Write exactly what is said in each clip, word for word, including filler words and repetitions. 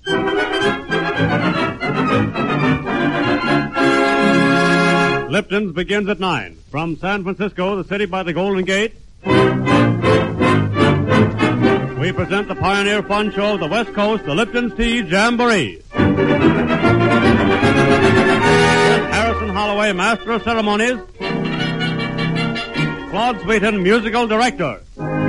Lipton's begins at nine. From San Francisco, the city by the Golden Gate, we present the Pioneer Fun Show of the West Coast, the Lipton's Tea Jamboree. Harrison Holloway, Master of Ceremonies. Claude Sweeten, Musical Director.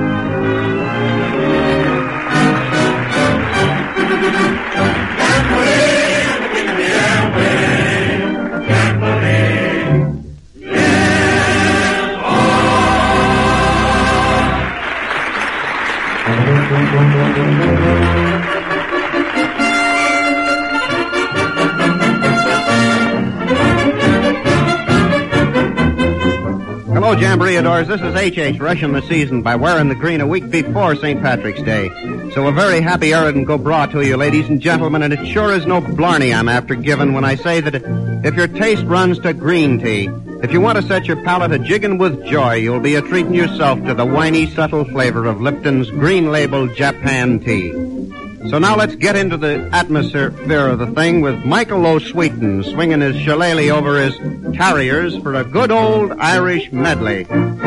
Hello, Jamboree adorers. This is H H rushing the season by wearing the green a week before Saint Patrick's Day. So a very happy Erin go bra to you, ladies and gentlemen, and it sure is no blarney I'm after giving when I say that if your taste runs to green tea, if you want to set your palate a-jigging with joy, you'll be a-treating yourself to the winey, subtle flavor of Lipton's Green Label Japan Tea. So now let's get into the atmosphere of the thing with Michael O'Sweeten swinging his shillelagh over his carriers for a good old Irish medley.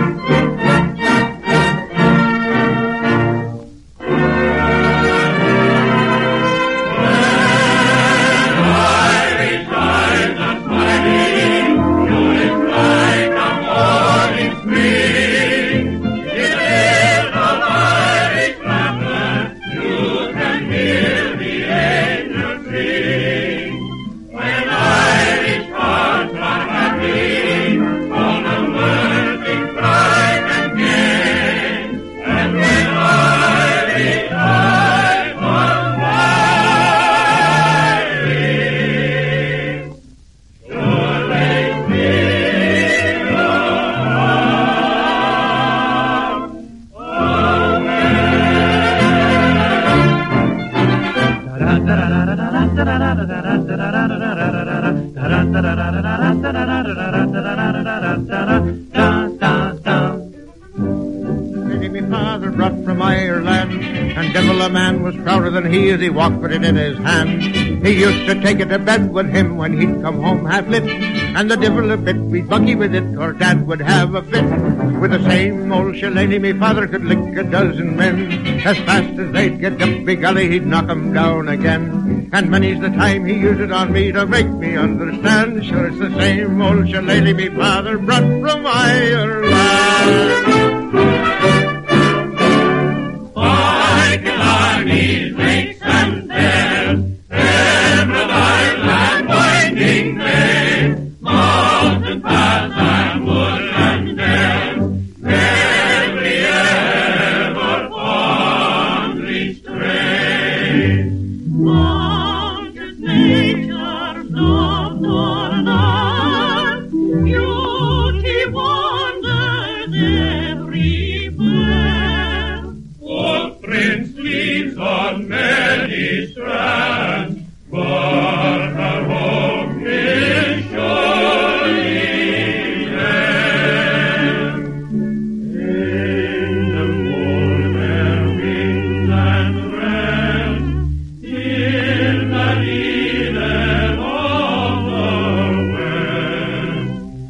He as he walked with it in his hand. He used to take it to bed with him when he'd come home half lit. And the devil a bit, we'd bucky with it, or Dad would have a fit. With the same old shillelagh, me father could lick a dozen men. As fast as they'd get up big gully, he'd knock 'em down again. And many's the time he used it on me to make me understand. Sure, it's the same old shillelagh me father brought from Ireland. Michael Army's lakes and dales, emerald island winding bay, mountain paths and woodland dales, every ever fondly stray. Mountains nature's love nor none, beauty wonders everywhere. Footprints leaves on many strands, but her home is surely there. In the wood where winds and rest, in the Eden of the West,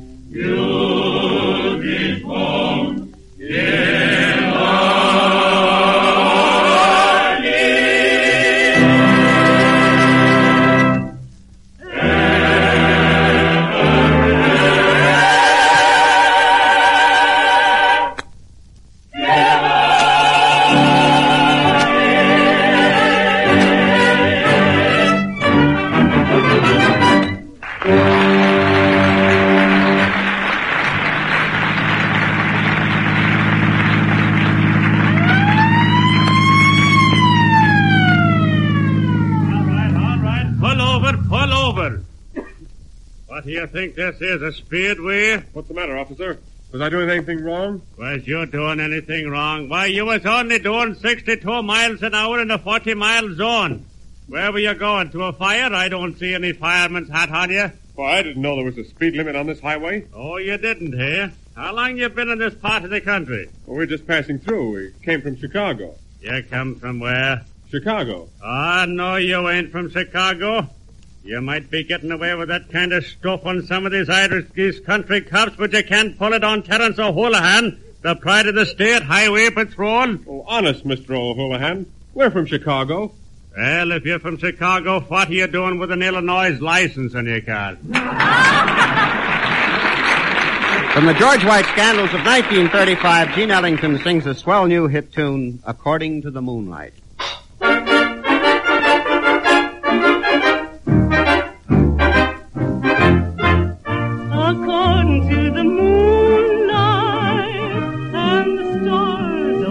beauty's home is What do you think this is, a speedway? What's the matter, officer? Was I doing anything wrong? Was you doing anything wrong? Why, you was only doing sixty-two miles an hour in a forty-mile zone. Where were you going? To a fire? I don't see any fireman's hat on you. Why, I didn't know there was a speed limit on this highway. Oh, you didn't, eh? How long you been in this part of the country? Well, we're just passing through. We came from Chicago. You come from where? Chicago. Ah, no, you ain't from Chicago. You might be getting away with that kind of stuff on some of these Irish these country cops, but you can't pull it on Terence O'Houlihan, the pride of the state highway patrol. Oh, honest, Mister O'Houlihan. We're from Chicago. Well, if you're from Chicago, what are you doing with an Illinois license on your car? From the George White scandals of nineteen thirty-five, Gene Ellington sings a swell new hit tune, According to the Moonlight. According to the moonlight and the stars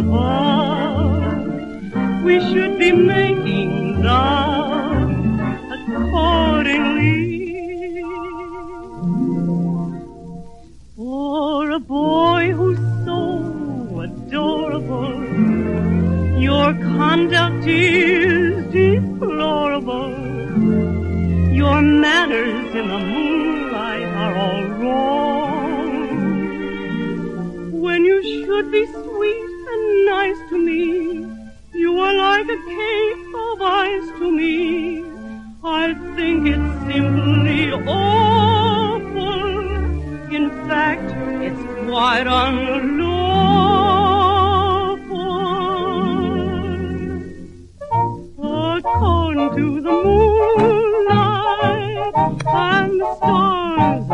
above, we should be making love accordingly. For a boy who's so adorable, your conduct is deplorable. Your manners in the moonlight are all wrong. When you should be sweet and nice to me, you are like a cake of ice to me. I think it's simply awful. In fact, it's quite unlawful. According to the moonlight and the stars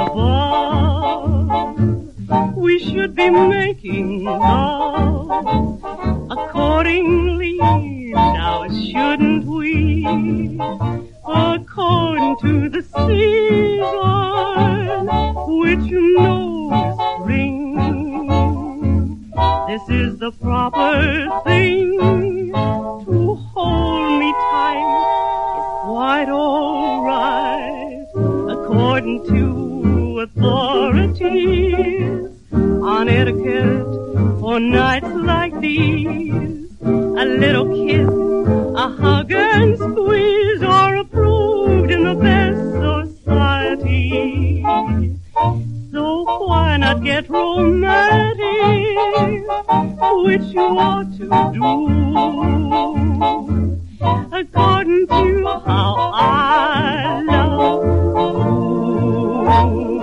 above, we should be making love accordingly. Now shouldn't we? According to the season, which you know is spring. This is the proper thing. To hold me tight is quite alright. According to authorities on etiquette for nights like these, a little kiss, a hug and squeeze are approved in the best society. So why not get romantic, which you ought to do, according to how I love you.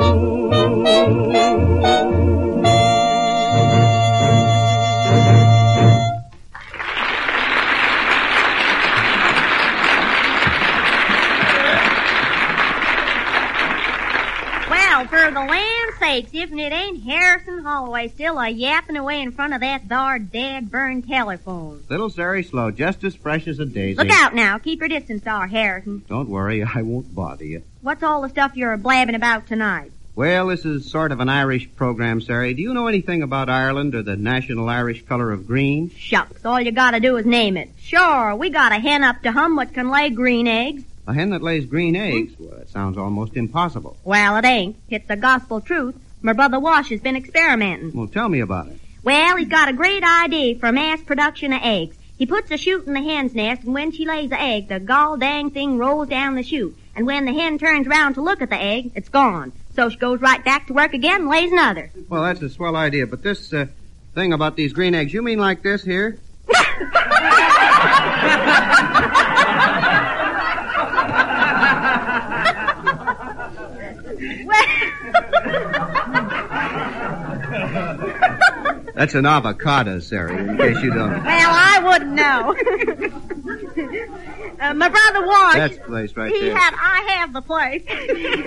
For the land's sakes, if it ain't Harrison Holloway still a yapping away in front of that thar dad-burned telephone. Little Sari Slow, just as fresh as a daisy. Look out now. Keep your distance, thar, Harrison. Don't worry, I won't bother you. What's all the stuff you're blabbing about tonight? Well, this is sort of an Irish program, Sari. Do you know anything about Ireland or the national Irish color of green? Shucks, all you gotta do is name it. Sure, we got a hen up to hum what can lay green eggs. A hen that lays green eggs? Well, that sounds almost impossible. Well, it ain't. It's the gospel truth. My brother Wash has been experimenting. Well, tell me about it. Well, he's got a great idea for mass production of eggs. He puts a chute in the hen's nest, and when she lays the egg, the gall dang thing rolls down the chute. And when the hen turns around to look at the egg, it's gone. So she goes right back to work again and lays another. Well, that's a swell idea, but this uh, thing about these green eggs, you mean like this here? That's an avocado, Sari, in case you don't. Well, I wouldn't know. uh, my brother Wash. That's the place right he there. had, I have the place. He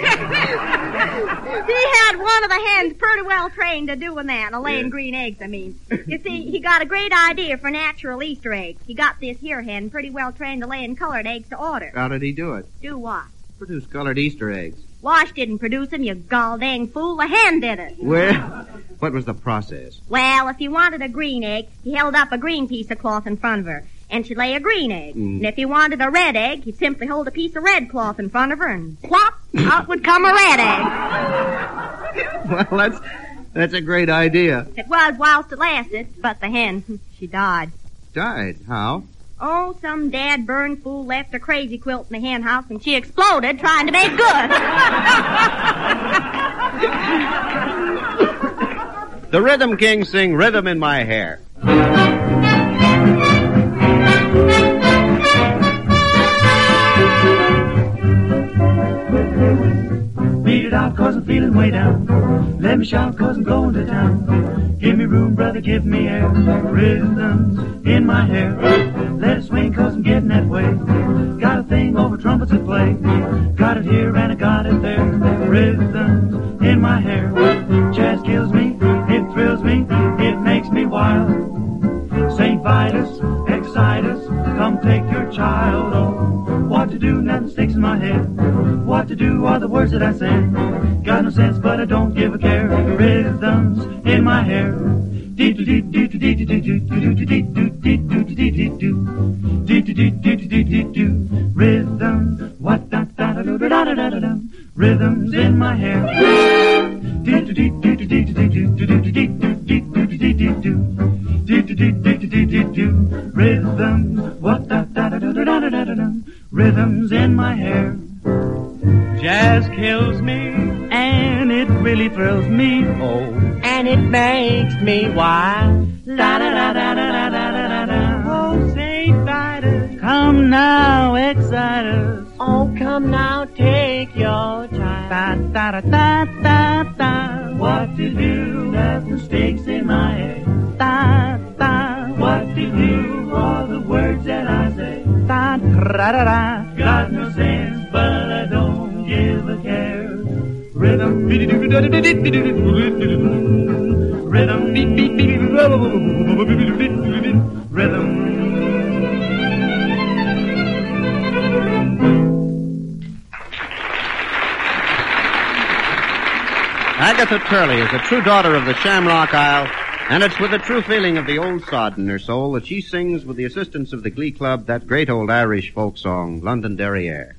had one of the hens pretty well trained to doing that, a laying Yeah. green eggs, I mean. You see, he got a great idea for natural Easter eggs. He got this here hen pretty well trained to laying colored eggs to order. How did he do it? Do what? Produce colored Easter eggs. Wash didn't produce them, you gall dang fool. The hen did it. Well, what was the process? Well, if he wanted a green egg, he held up a green piece of cloth in front of her, and she'd lay a green egg. Mm. And if he wanted a red egg, he'd simply hold a piece of red cloth in front of her, and plop, out would come a red egg. Well, that's that's a great idea. It was whilst it lasted, but the hen, she died. Died? How? Oh, some dad-burned fool left a crazy quilt in the hen house, and she exploded trying to make good. The Rhythm Kings sing Rhythm in My Hair. I'm feeling way down. Let me shout cause I'm going to town. Give me room, brother, give me air. Rhythms in my hair. Let it swing cause I'm getting that way. Got a thing over trumpets to play. Got it here and I got it there. Rhythms in my hair. Jazz kills me, it thrills me, it makes me wild. Saint Vitus, excite us, come take your child. Oh, what to do, nothing sticks in my head. What to do are the words that I said. Got no sense, but I don't give a care. Rhythms in my hair. Rhythm, what da da da da da da da da. Rhythms in my hair. Rhythm, what da da da da da da da da. Rhythms in my hair. Jazz kills me, and it really thrills me. Oh, and it makes me wild. La da da da da da da da da. Oh, Saint Vitus, come now, excite us. Oh, come now, take your time. Da da da da da da. What to do? Nothing sticks in my head. Da da. What to do? All the words that I say. Da da da da. Got no sense, but I don't give a care. Rhythm, rhythm, rhythm. Agatha Turley is a true daughter of the Shamrock Isle, and it's with a true feeling of the old sod in her soul that she sings with the assistance of the Glee Club that great old Irish folk song, Londonderry Air.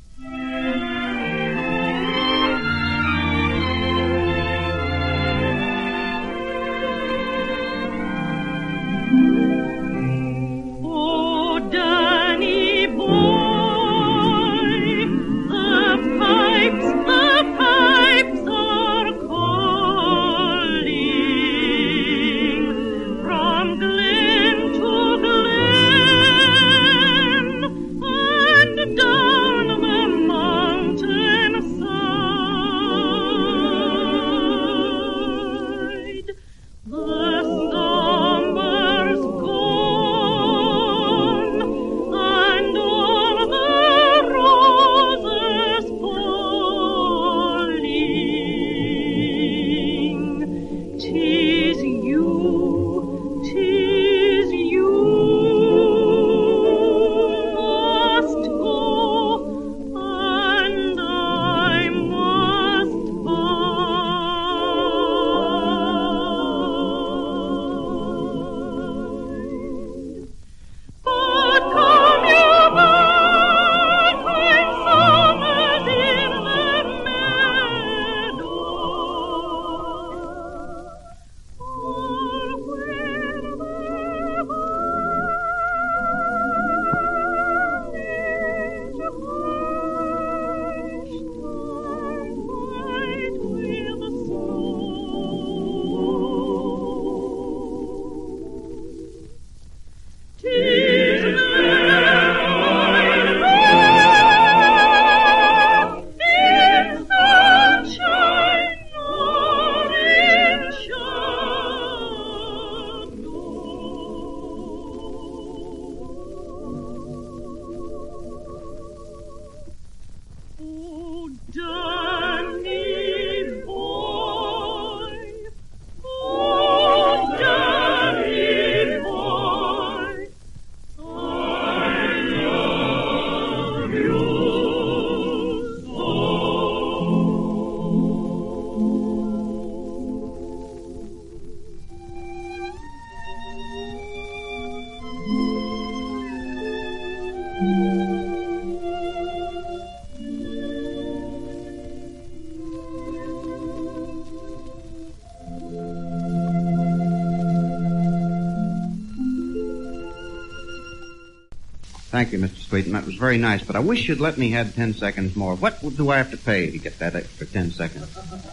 Thank you, Mister Sweeten. That was very nice, but I wish you'd let me have ten seconds more. What do I have to pay to get that extra ten seconds?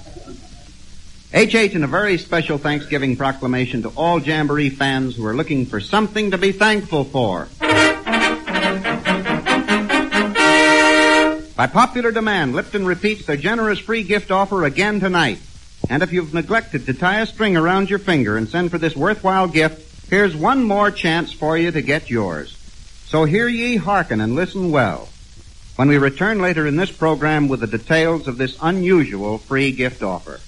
H H, in a very special Thanksgiving proclamation to all Jamboree fans who are looking for something to be thankful for. By popular demand, Lipton repeats their generous free gift offer again tonight. And if you've neglected to tie a string around your finger and send for this worthwhile gift, here's one more chance for you to get yours. So hear ye, hearken, and listen well when we return later in this program with the details of this unusual free gift offer.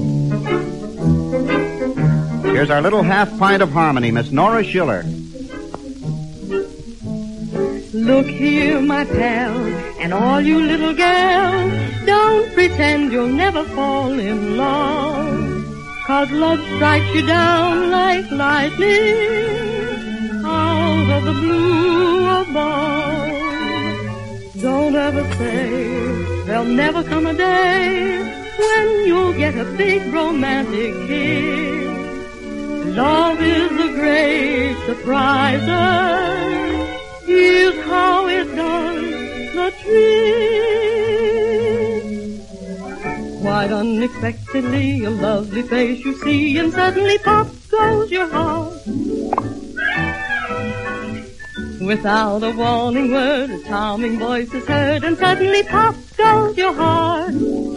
Here's our little half pint of harmony, Miss Nora Schiller. Look here, my pal, and all you little gals, don't pretend you'll never fall in love, 'cause love strikes you down like lightning out of the blue above. Don't ever say there'll never come a day when you'll get a big romantic kiss. Love is a great surpriser. Here's how it does the trick. Quite unexpectedly, a lovely face you see, and suddenly pop goes your heart. Without a warning word, a charming voice is heard, and suddenly pop goes your heart.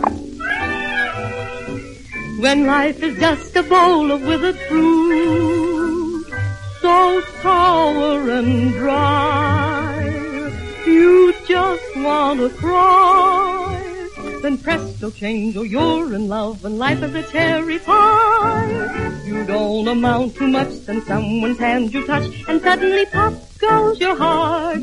When life is just a bowl of withered fruit, so sour and dry, you just want to cry. Then presto chango, you're in love, and life is a cherry pie. You don't amount to much, then someone's hand you touch, and suddenly pop goes your heart.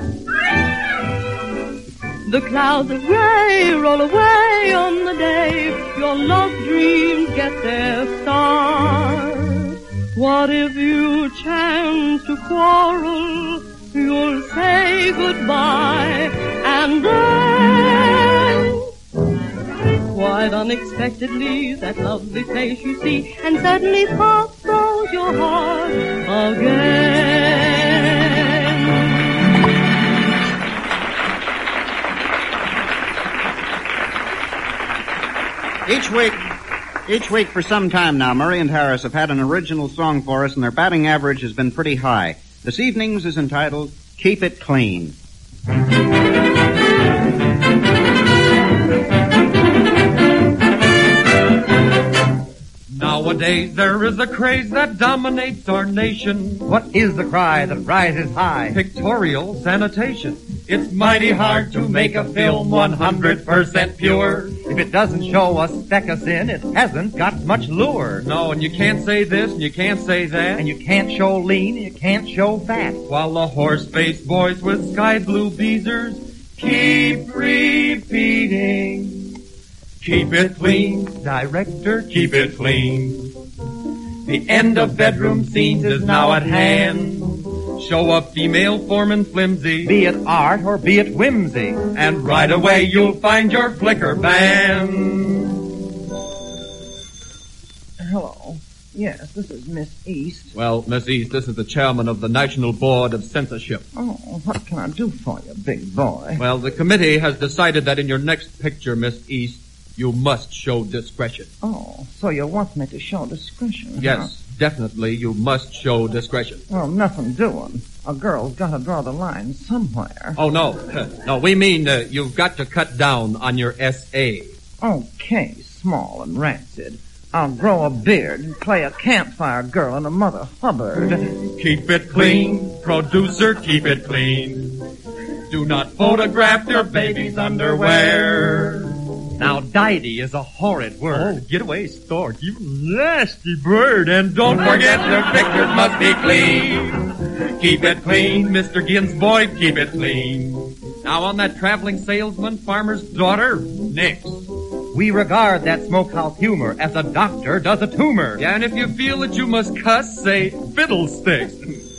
The clouds of gray roll away on the day your love dreams get their start. What if you chance to quarrel? You'll say goodbye, and then, quite unexpectedly, that lovely face you see, and suddenly pop goes your heart again. Each week, each week for some time now, Murray and Harris have had an original song for us, and their batting average has been pretty high. This evening's is entitled, Keep It Clean. Nowadays there is a craze that dominates our nation. What is the cry that rises high? Pictorial sanitation. It's mighty hard to make a film one hundred percent pure. If it doesn't show a speck of sin, it hasn't got much lure. No, and you can't say this and you can't say that. And you can't show lean and you can't show fat. While the horse-faced boys with sky blue beezers keep repeating, keep it clean, director, keep it clean. The end of bedroom scenes is now at hand. Show a female foreman flimsy, be it art or be it whimsy, and right away you'll find your flicker band. Hello. Yes, this is Miss East. Well, Miss East, this is the chairman of the National Board of Censorship. Oh, what can I do for you, big boy? Well, the committee has decided that in your next picture, Miss East, you must show discretion. Oh, so you want me to show discretion? Yes, huh? Definitely you must show discretion. Well, nothing doing. A girl's got to draw the line somewhere. Oh, no. No, we mean uh, you've got to cut down on your S A. Okay, small and rancid. I'll grow a beard and play a campfire girl and a Mother Hubbard. Keep it clean, producer, keep it clean. Do not photograph your baby's underwear. Now, Didy is a horrid word. Oh, get away, Stork, you nasty bird. And don't forget your pictures must be clean. Keep it clean, Mister Ginsboyd, keep it clean. Now, on that traveling salesman, farmer's daughter, nix. We regard that smokehouse humor as a doctor does a tumor. Yeah, and if you feel that you must cuss, say fiddlesticks.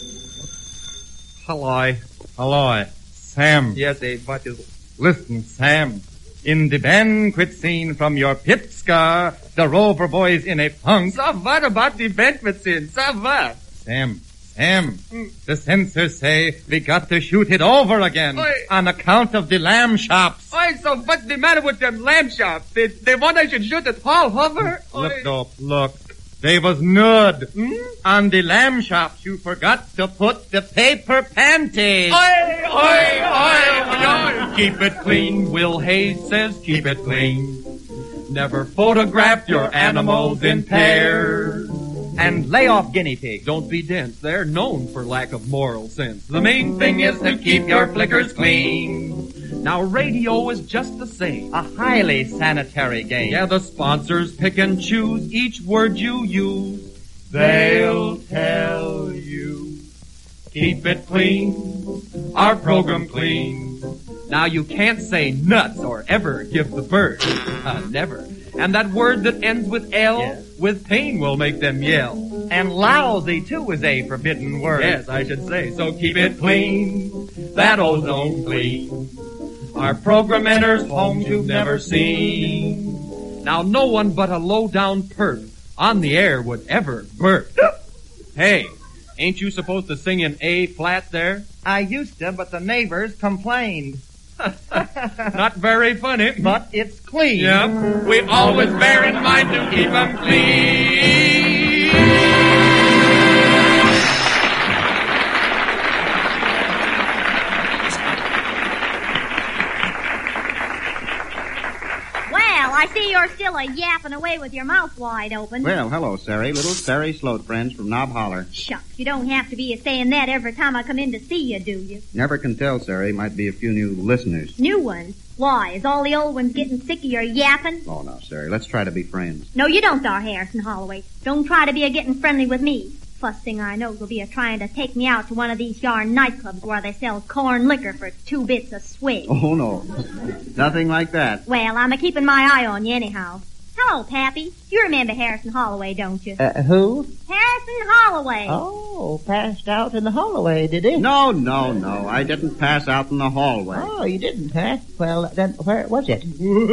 Hello. Hello. Sam. Yes, Abe, what is it? Listen, Sam. In the banquet scene from your Pipska, the Rover boys in a funk. So what about the banquet scene? So what? Sam, Sam, mm. the censors say we got to shoot it over again Oy. on account of the lamb chops. Oi, so what's the matter with them lamb chops? They, they want I should shoot at Paul Hover? Look, Dope, look. They was nude. Hmm? On the lamb chops, you forgot to put the paper panties. Oi, oi, oi, oi. keep it clean. Will Hayes says keep it clean. Never photograph your animals in pairs. And lay off guinea pigs. Don't be dense. They're known for lack of moral sense. The main thing is to keep your flickers clean. Now radio is just the same. A highly sanitary game. Yeah, the sponsors pick and choose each word you use. They'll tell you. Keep it clean. Our program clean. Now you can't say nuts or ever give the bird. Uh, never. And that word that ends with L, yes, with pain will make them yell. And lousy, too, is a forbidden word. Yes, I should say. So keep it clean. That ozone clean. Our program enters homes you've never seen. Now no one but a low-down perp on the air would ever burp. Hey, ain't you supposed to sing in A flat there? I used to, but the neighbors complained. Not very funny. But it's clean. Yep. We always bear in mind to keep them clean. Well, I see you're still a yapping away with your mouth wide open. Well, hello, Sari. Little Sari Sloat friends from Knob Holler. Shucks, you don't have to be saying that every time I come in to see you, do you? Never can tell, Sari. Might be a few new listeners. New ones? Why, is all the old ones getting sick of your yapping? Oh, no, Sari. Let's try to be friends. No, you don't, Dar Harrison Holloway. Don't try to be a getting friendly with me. First thing I know, you'll be a trying to take me out to one of these yarn nightclubs where they sell corn liquor for two bits a swig. Oh, no. Nothing like that. Well, I'm a-keeping my eye on you anyhow. Hello, Pappy. You remember Harrison Holloway, don't you? Uh, who? Harrison Holloway. Oh, passed out in the hallway, did he? No, no, no. I didn't pass out in the hallway. Oh, you didn't, huh? Well, then where was it?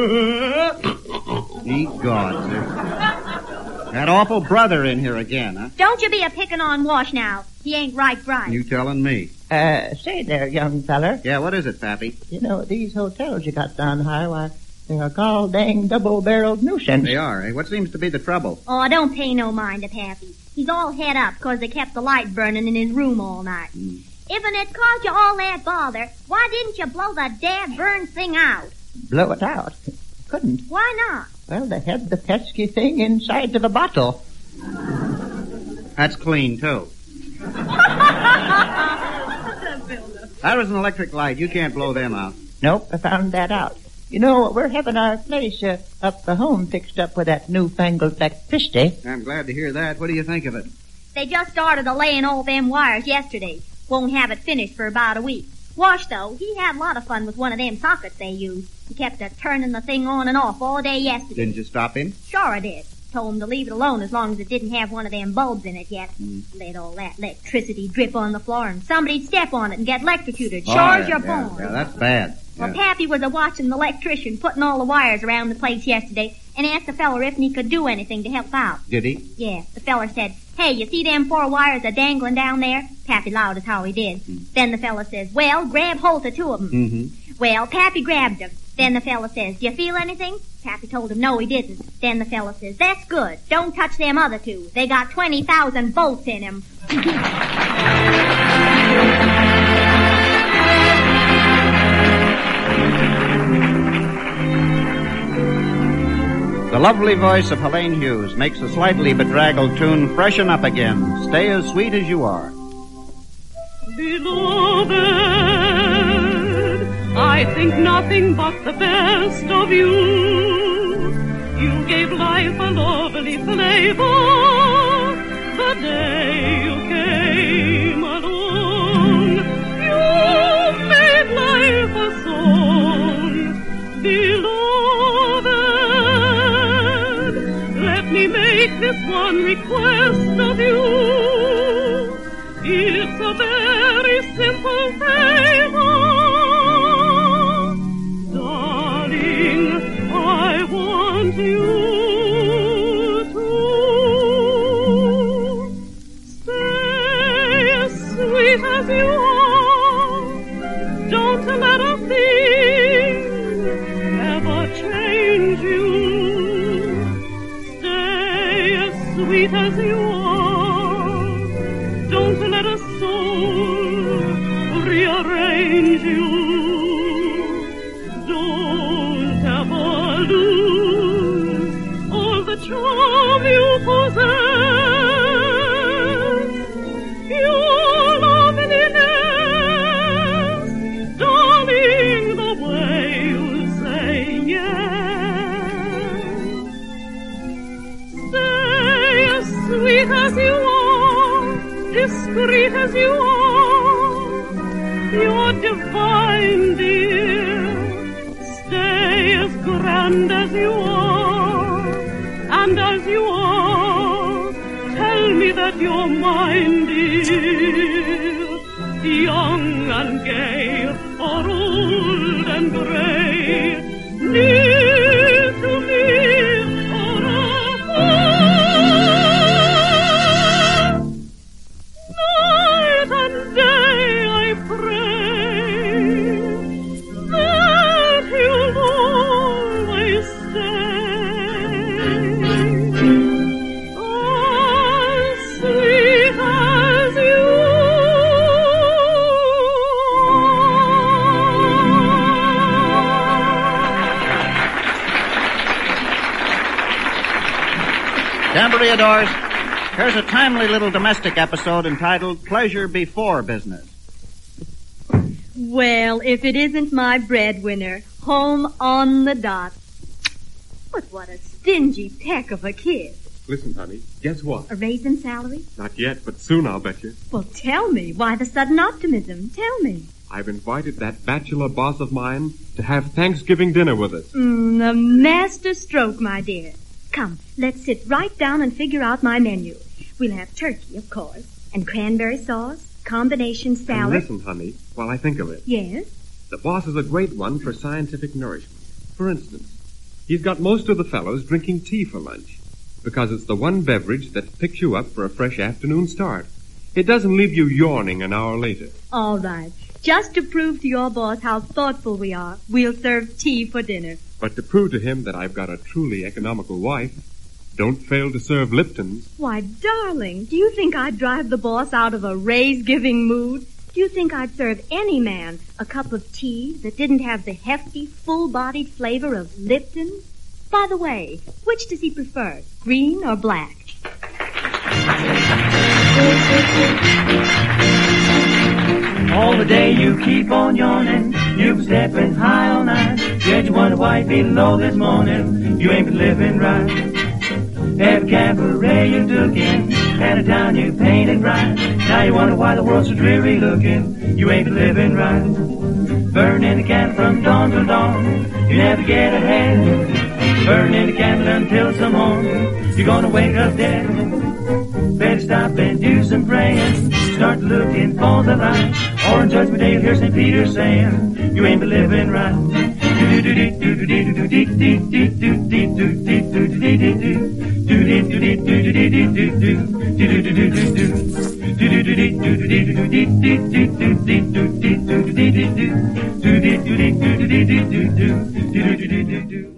Ye gods. That awful brother in here again, huh? Don't you be a picking on Wash now. He ain't right bright. You telling me? Uh, say there, young feller. Yeah, what is it, Pappy? You know, these hotels you got down high, why, they're a gall dang double-barreled nuisance. They are, eh? What seems to be the trouble? Oh, don't pay no mind to Pappy. He's all head up because they kept the light burning in his room all night. Mm. If'n it caused you all that bother, why didn't you blow the dad burned thing out? Blow it out? Couldn't. Why not? Well, they had the pesky thing inside of a bottle. That's clean, too. That was an electric light. You can't blow them out. Nope, I found that out. You know, we're having our place uh, up the home fixed up with that newfangled electricity. I'm glad to hear that. What do you think of it? They just started a-laying all them wires yesterday. Won't have it finished for about a week. Wash, though, he had a lot of fun with one of them sockets they used. He kept a turning the thing on and off all day yesterday. Didn't you stop him? Sure I did. Told him to leave it alone as long as it didn't have one of them bulbs in it yet. Mm. Let all that electricity drip on the floor and somebody'd step on it and get electrocuted. Oh, Sure yeah, as you're yeah, born. Yeah, that's bad. Well, yeah. Pappy was a-watching the electrician putting all the wires around the place yesterday and asked the feller if he could do anything to help out. Did he? Yeah. The feller said, hey, you see them four wires a-dangling down there? Pappy allowed us how he did. Mm. Then the fella says, well, grab hold of two of them. Mm-hmm. Well, Pappy grabbed them. Then the fella says, do you feel anything? Pappy told him no, he didn't. Then the fella says, that's good. Don't touch them other two. They got twenty thousand volts in them. The lovely voice of Helene Hughes makes a slightly bedraggled tune freshen up again. Stay as sweet as you are. Beloved, I think nothing but the best of you. You gave life a lovely flavor the day you came along. You made life a song. Beloved, let me make this one request of you. It's a very simple favor. Darling, I want you to stay as sweet as you are. Don't let a thing ever change you. Stay as sweet as you are. Don't let a soul rearrange you. lose all the charm you possess. Your loveliness, darling, the way you say yes. Stay as sweet as you are, discreet as you are, you're divine, dear. Stay as grand as you are, and as you are, tell me that you're mine, dear. Young and gay, or old and gray, near to me or afar. Night and day I pray that you'll always stay. As sweet as you Jamboree adores. Here's a timely little domestic episode entitled Pleasure Before Business. Well, if it isn't my breadwinner, home on the dot. But what a stingy peck of a kid. Listen, honey, guess what? A raise in salary? Not yet, but soon, I'll bet you. Well, tell me. Why the sudden optimism? Tell me. I've invited that bachelor boss of mine to have Thanksgiving dinner with us. Mm, a master stroke, my dear. Come, let's sit right down and figure out my menu. We'll have turkey, of course, and cranberry sauce, combination salad. And listen, honey, while I think of it. Yes? The boss is a great one for scientific nourishment. For instance, he's got most of the fellows drinking tea for lunch, because it's the one beverage that picks you up for a fresh afternoon start. It doesn't leave you yawning an hour later. All right. Just to prove to your boss how thoughtful we are, we'll serve tea for dinner. But to prove to him that I've got a truly economical wife, don't fail to serve Liptons. Why, darling, do you think I'd drive the boss out of a raise-giving mood? Do you think I'd serve any man a cup of tea that didn't have the hefty, full-bodied flavor of Lipton? By the way, which does he prefer, green or black? All the day you keep on yawning, you've been stepping high all night. Yet you wonder why you feel low this morning, you ain't been living right. Every cabaret you took in, and a town you painted bright. Now you wonder why the world's so dreary looking, you ain't been living right. Burning the candle from dawn till dawn, you never get ahead. Burning the candle until some morn, you're gonna wake up dead. Better stop and do some praying, start looking for the light. Or in Judgment Day you'll hear Saint Peter saying, you ain't been living right. Do